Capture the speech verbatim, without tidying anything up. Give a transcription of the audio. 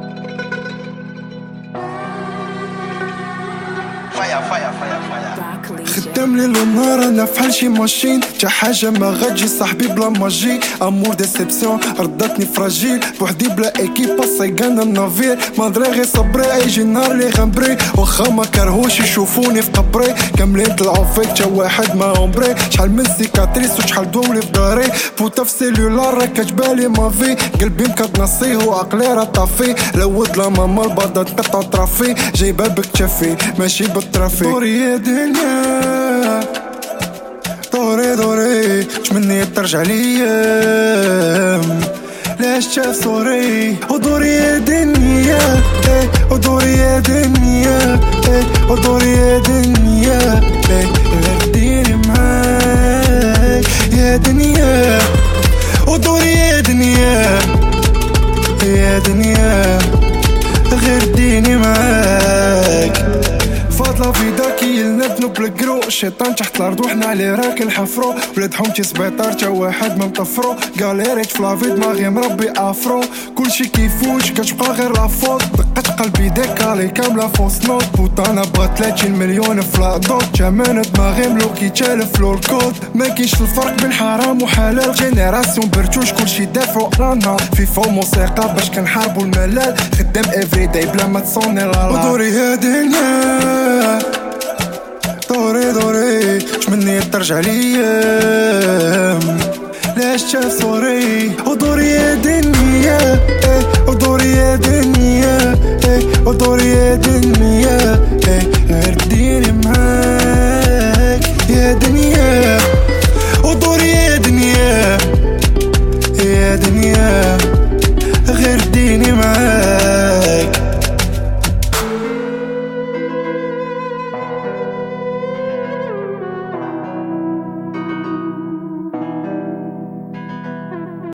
خدام ليل ونهار انا فحال شي ماشين، تا حاجه ما غاتجي صاحبي بلا ماجي. امور ديسيبسيون ردتني فراجيل، بوحدي بلا ايكيب صيقانا النافير. ما دري غير صبري يجي نهار لي غنبري، واخا ما كرهوش يشوفوني في قبري. كاملين طلعو فيك تا واحد ما عمري، شحال من سيكاتريس وشحال دولي في داري. بوتا في سيلولار راه كتبالي مافي، قلبي مكتنصيه وعقلي راه طافي. لود لا ماما الباضا تقطع طرافي، جايبها بكتافي ماشي بالطرافي. دوري يا دنيا دوري دوري، تمني ترجع ليام لاش شاف صوري. ودوري يا دنيا ايه ودوري يا دنيا ايه ودوري يا دنيا ايه ديري معاك يا دنيا. ودوري يا دنيا يا دنيا غير ديني معاك. فاضلة في داكي لنبنو بالقرو، الشيطان تحت الارض وحنا عليه راكل حفرو. ولاد حومتي سبيطار تا واحد ما مطفرو، قاليريت فلافي دماغي مربي افرو. كلشي كيفوش كتبقى غير لافوت، دقات قلبي ديكالي كاملة فوس نوت. بوطا انا بغا ثلاثين مليون في لاضوت، جامان دماغي ملوكي تالف لو الكود. ما كاينش الفرق بين حرام وحلال، جينيراسيون برتوش كلشي دافعو رانا. فيفا موسيقى باش كنحاربو الملال، خدام افري داي بلا ما تصوني لالا. ودوري يا دنيا دوري دوري، تمني ترجع ليام لاش شاف صوري. ودوري يا دنيا ايه ودوري يا دنيا ايه ودوري يا دنيا ايه غير ديري معاك يا دنيا. ودوري يا دنيا يا دنيا غير ديني معاك.